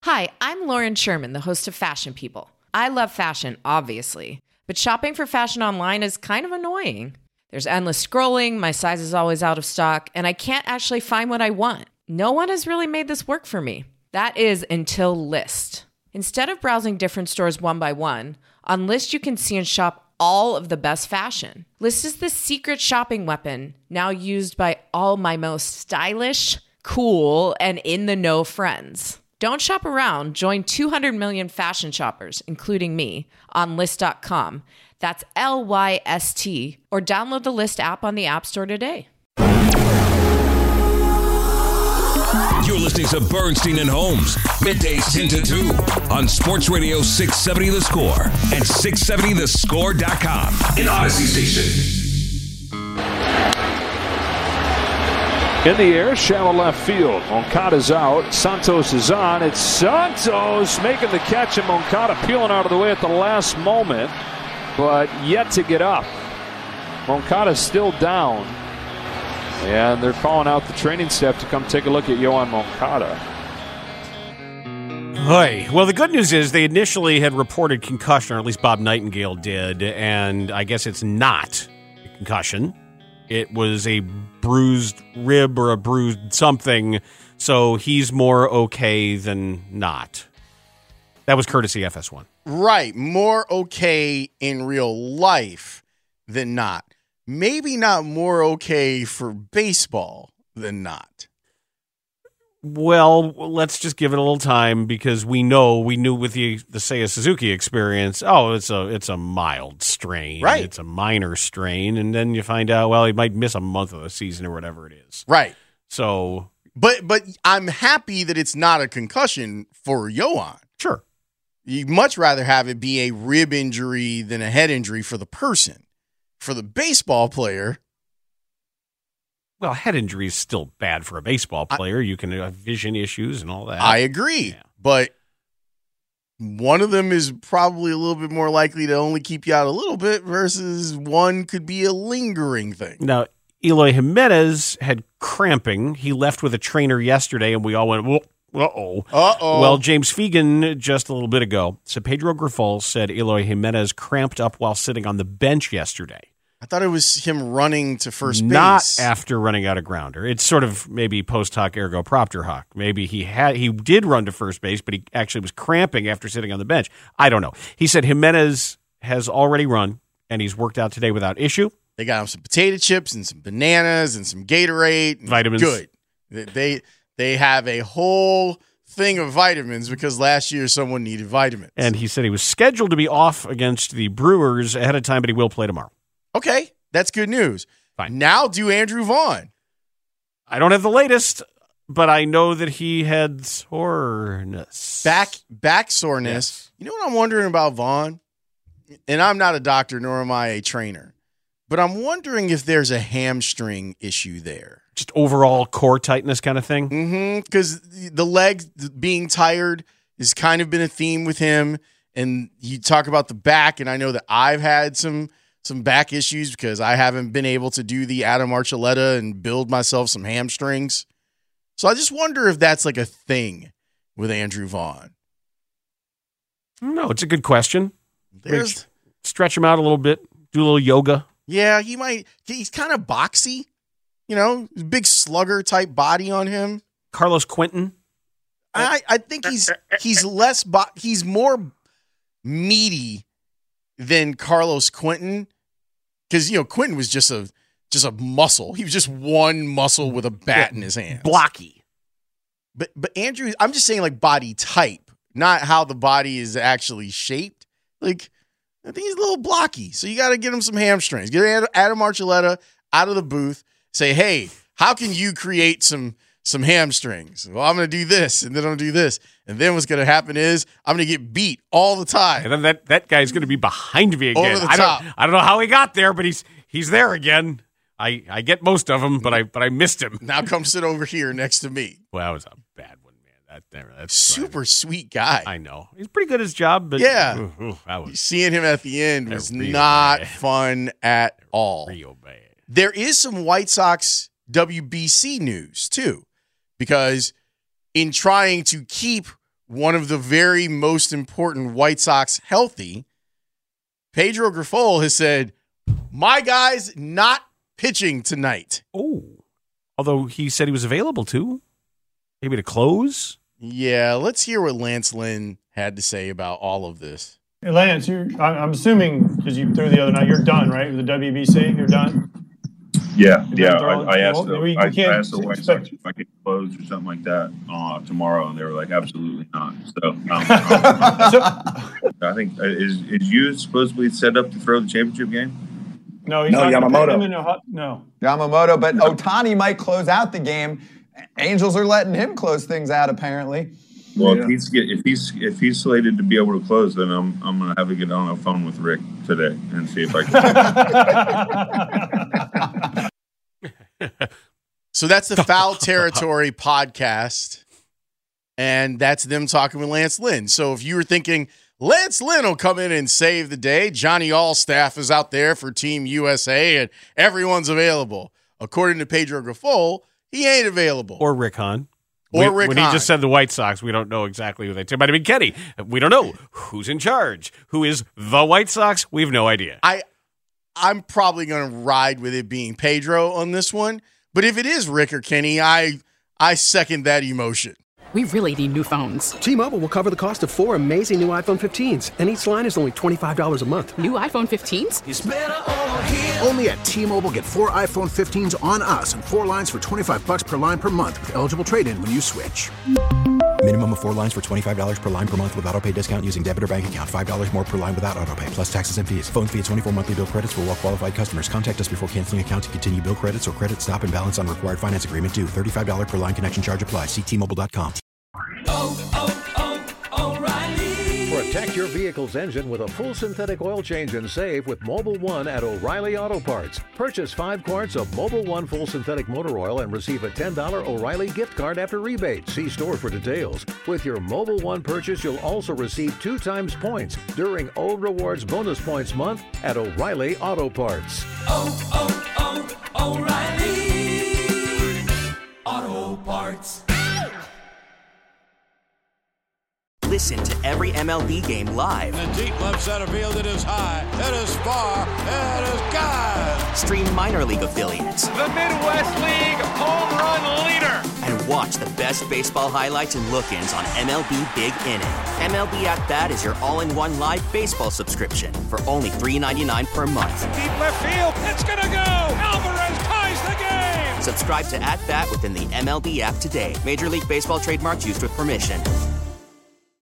Hi, I'm Lauren Sherman, the host of Fashion People. I love fashion, obviously, but shopping for fashion online is kind of annoying. There's endless scrolling, my size is always out of stock, and I can't actually find what I want. No one has really made this work for me. That is until Lyst. Instead of browsing different stores one by one, on Lyst you can see and shop all of the best fashion. Lyst is the secret shopping weapon, now used by all my most stylish, cool, and in-the-know friends. Don't shop around. Join 200 million fashion shoppers, including me, on Lyst.com. That's Lyst, or download the Lyst app on the App Store today. You're listening to Bernstein and Holmes, middays 10 to 2 on Sports Radio 670 The Score and 670thescore.com. An Odyssey station. In the air, shallow left field. Moncada's out. Santos is on. It's Santos making the catch, and Moncada peeling out of the way at the last moment, but yet to get up. Moncada's still down, and they're calling out the training staff to come take a look at Yoan Moncada. Hey, well, the good news is they initially had reported concussion, or at least Bob Nightingale did, and I guess it's not a concussion. It was a bruised rib or a bruised something, so he's more okay than not. That was courtesy FS1. Right, more okay in real life than not. Maybe not more okay for baseball than not. Well, let's just give it a little time because we knew with the Seiya Suzuki experience, it's a mild strain. Right. It's a minor strain, and then you find out, well, he might miss a month of the season or whatever it is. Right. So, But I'm happy that it's not a concussion for Yoan. sure. You'd much rather have it be a rib injury than a head injury for the person. For the baseball player, Well, head injury is still bad for a baseball player. You can have vision issues and all that. I agree. Yeah. But one of them is probably a little bit more likely to only keep you out a little bit versus one could be a lingering thing. Now, Eloy Jimenez had cramping. He left with a trainer yesterday, and we all went, uh-oh. Uh-oh. Well, James Fegan just a little bit ago said Pedro Grifol said Eloy Jimenez cramped up while sitting on the bench yesterday. I thought it was him running to first base. Not after running out a grounder. It's sort of maybe post hoc ergo propter hoc. Maybe he did run to first base, but he actually was cramping after sitting on the bench. I don't know. He said Jimenez has already run, and he's worked out today without issue. They got him some potato chips and some bananas and some Gatorade. And vitamins. Good. They have a whole thing of vitamins because last year someone needed vitamins. And he said he was scheduled to be off against the Brewers ahead of time, but he will play tomorrow. Okay, that's good news. Fine. Now do Andrew Vaughn. I don't have the latest, but I know that he had soreness. Back soreness. Yes. You know what I'm wondering about Vaughn? And I'm not a doctor, nor am I a trainer. But I'm wondering if there's a hamstring issue there. Just overall core tightness kind of thing? Mm-hmm. Because the leg being tired has kind of been a theme with him. And you talk about the back, and I know that I've had some back issues because I haven't been able to do the Adam Archuleta and build myself some hamstrings. So I just wonder if that's like a thing with Andrew Vaughn. No, it's a good question. There's, Stretch him out a little bit, do a little yoga. yeah, he might. He's kind of boxy, big slugger type body on him. Carlos Quentin. I think he's less. He's more meaty than Carlos Quentin. Because, Quentin was just a muscle. He was just one muscle with a bat in his hand. Blocky. But Andrew, I'm just saying like body type, not how the body is actually shaped. Like, I think he's a little blocky. So you got to get him some hamstrings. Get Adam Archuleta out of the booth. Say, hey, how can you create some hamstrings? Well, I'm going to do this, and then I'm going to do this. And then what's going to happen is I'm going to get beat all the time. And then that guy's going to be behind me again. Over the top. I don't know how he got there, but he's there again. I get most of them, but I missed him. Now come sit over here next to me. Well, that was a bad one, man. That's Super sweet guy. I know. He's pretty good at his job, but yeah. That was Seeing him at the end was real not bad. fun at all. real bad. There is some White Sox WBC news, too, because in trying to keep one of the very most important White Sox healthy, Pedro Grifol has said, my guy's not pitching tonight. Oh, although he said he was available to, maybe to close. Yeah, let's hear what Lance Lynn had to say about all of this. Hey, Lance, I'm assuming, because you threw the other night, you're done, right? With the WBC, you're done? Yeah. I the asked the White Sox if I could close or something like that tomorrow, and they were like, absolutely not. So I think, is you supposedly set up to throw the championship game? No, he's not Yamamoto. No. Yamamoto, but Ohtani might close out the game. Angels are letting him close things out, apparently. Well, if he's slated to be able to close, then I'm gonna have to get on a phone with Rick today and see if I can. So that's the Foul Territory podcast, and that's them talking with Lance Lynn. So if you were thinking Lance Lynn will come in and save the day, Johnny Allstaff is out there for Team USA, and everyone's available. According to Pedro Grifol, he ain't available. Or Rick Hahn. When he just said the White Sox, we don't know exactly who they took. It might have been Kenny. We don't know who's in charge. Who is the White Sox? We have no idea. I'm probably going to ride with it being Pedro on this one. But if it is Rick or Kenny, I second that emotion. We really need new phones. T-Mobile will cover the cost of 4 amazing new iPhone 15s, and each line is only $25 a month. New iPhone 15s? It's better over here. Only at T-Mobile, get 4 iPhone 15s on us and 4 lines for $25 per line per month with eligible trade-in when you switch. Minimum of 4 lines for $25 per line per month with autopay discount using debit or bank account. $5 more per line without autopay, plus taxes and fees. Phone fee at 24 monthly bill credits for well-qualified customers. Contact us before canceling account to continue bill credits or credit stop and balance on required finance agreement due. $35 per line connection charge applies. See T-Mobile.com. O'Reilly. Protect your vehicle's engine with a full synthetic oil change and save with Mobil 1 at O'Reilly Auto Parts. Purchase 5 quarts of Mobil 1 full synthetic motor oil and receive a $10 O'Reilly gift card after rebate. See store for details. With your Mobil 1 purchase, you'll also receive 2 times points during O Rewards Bonus Points Month at O'Reilly Auto Parts. O'Reilly Auto Parts. Listen to every MLB game live. In the deep left center field, it is high, it is far, it is gone. Stream minor league affiliates. The Midwest League home run leader. And watch the best baseball highlights and look-ins on MLB Big Inning. MLB At Bat is your all-in-one live baseball subscription for only $3.99 per month. Deep left field, it's gonna go. Alvarez ties the game. Subscribe to At Bat within the MLB app today. Major League Baseball trademarks used with permission.